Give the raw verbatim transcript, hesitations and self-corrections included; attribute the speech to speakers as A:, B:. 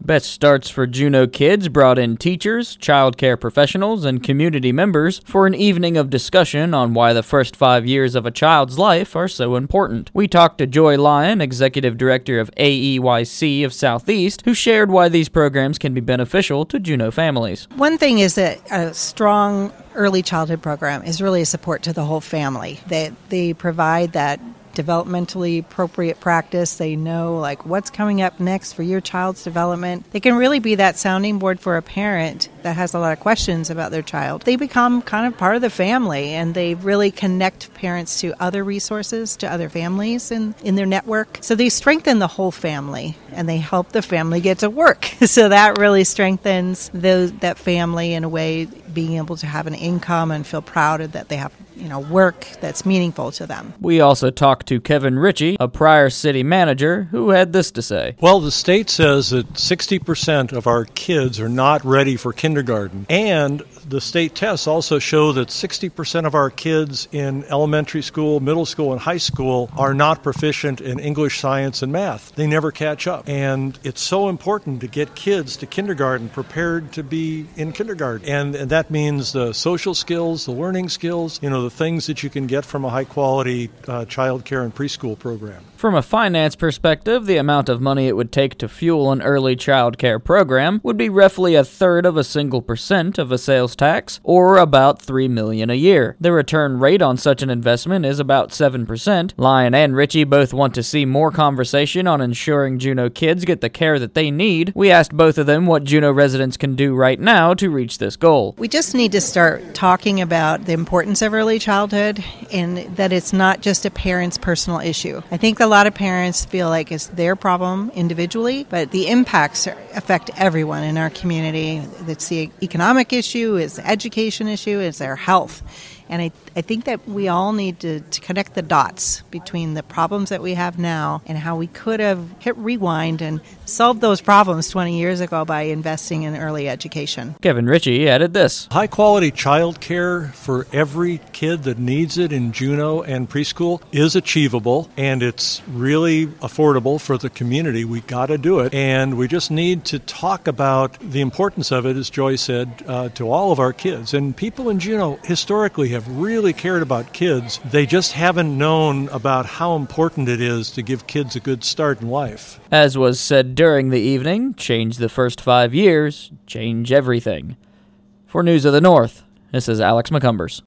A: Best Starts for Juneau Kids brought in teachers, child care professionals, and community members for an evening of discussion on why the first five years of a child's life are so important. We talked to Joy Lyon, Executive Director of A E Y C of Southeast, who shared why these programs can be beneficial to Juneau families.
B: One thing is that a strong early childhood program is really a support to the whole family. They, they provide that developmentally appropriate practice. They know like what's coming up next for your child's development. They can really be that sounding board for a parent that has a lot of questions about their child. They become kind of part of the family, and they really connect parents to other resources, to other families in, in their network. So they strengthen the whole family, and they help the family get to work. So that really strengthens those, that family in a way, being able to have an income and feel proud that they have, you know, work that's meaningful to them.
A: We also talked to Kevin Ritchie, a prior city manager, who had this to say.
C: Well, the state says that sixty percent of our kids are not ready for kindergarten, and the state tests also show that sixty percent of our kids in elementary school, middle school, and high school are not proficient in English, science, and math. They never catch up. And it's so important to get kids to kindergarten prepared to be in kindergarten. And, and that means the social skills, the learning skills, you know, the things that you can get from a high-quality uh, child care and preschool program.
A: From a finance perspective, the amount of money it would take to fuel an early child care program would be roughly a third of a single percent of a sales tax, or about three million dollars a year. The return rate on such an investment is about seven percent. Lyon and Ritchie both want to see more conversation on ensuring Juneau kids get the care that they need. We asked both of them what Juneau residents can do right now to reach this goal.
B: We just need to start talking about the importance of early childhood, and that it's not just a parent's personal issue. I think a lot of parents feel like it's their problem individually, but the impacts affect everyone in our community. It's the economic issue, it's the education issue, it's their health. And I, I think that we all need to, to connect the dots between the problems that we have now and how we could have hit rewind and solved those problems twenty years ago by investing in early education.
A: Kevin Ritchie added this.
C: High-quality child care for every kid that needs it in Juneau and preschool is achievable, and it's really affordable for the community. We got to do it, and we just need to talk about the importance of it, as Joy said, uh, to all of our kids. And people in Juneau historically have really cared about kids. They just haven't known about how important it is to give kids a good start in life.
A: As was said during the evening, change the first five years, change everything. For News of the North, this is Alex McCumbers.